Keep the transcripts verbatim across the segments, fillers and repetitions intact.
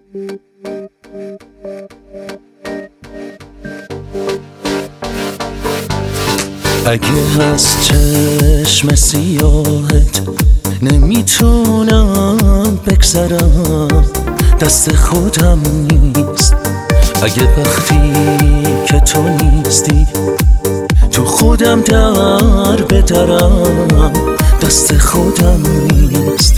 اگه از چشم سیاهت نمیتونم بگذرم، دست خودم نیست. اگه وقتی که تو نیستی تو خودم در بدرم، دست خودم نیست.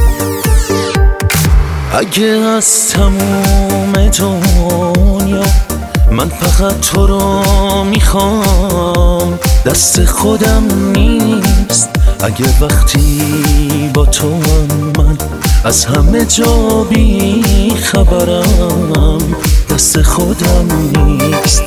اگه از تموم دنیا من فقط تو رو میخوام، دست خودم نیست. اگه وقتی با تو من از همه جا بی خبرم، دست خودم نیست.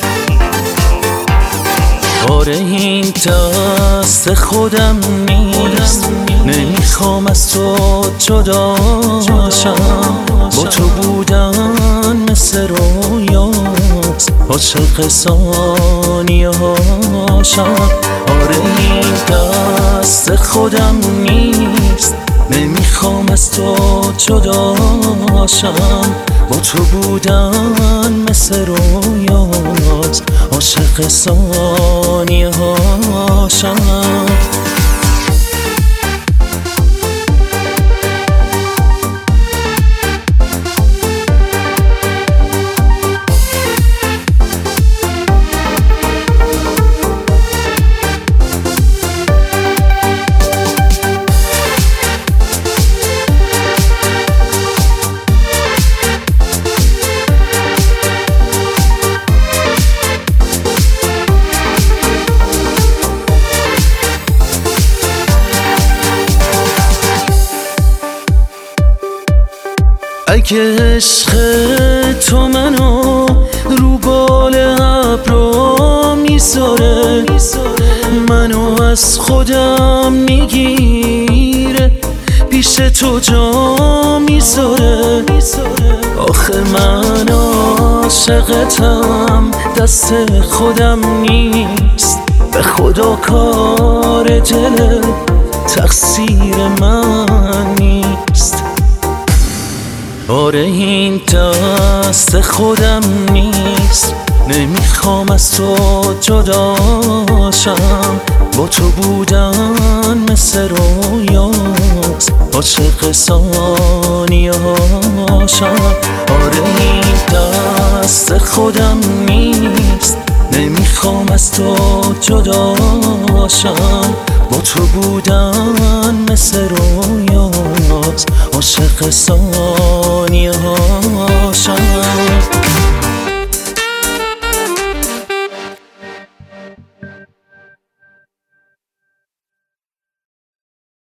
آره این دست خودم نیست. نمیخوام از تو جدا شم، با تو بودن مثل رویاست، عاشق ثانیه هاشم. آره این دست خودم نیست. نمیخوام از تو جدا شم، با تو بودن مثل رویاست، عاشق ثانیه هاشم. اگه عشق تو منو رو بال ابرا میذاره، منو از خودم میگیره، پیش تو جا میذاره. آخه من عاشقتم، دست خودم نیست. به خدا کار دل تقصیر من نیست. آره این دست خودم نیست. نمیخوام از تو جدا شم، با تو بودن مثل رویاست، عاشق ثانیه هاشم. آره این دست خودم نیست. نمیخوام از تو جدا شم، با تو بودن مثل رویاست، عاشق ثانیه ها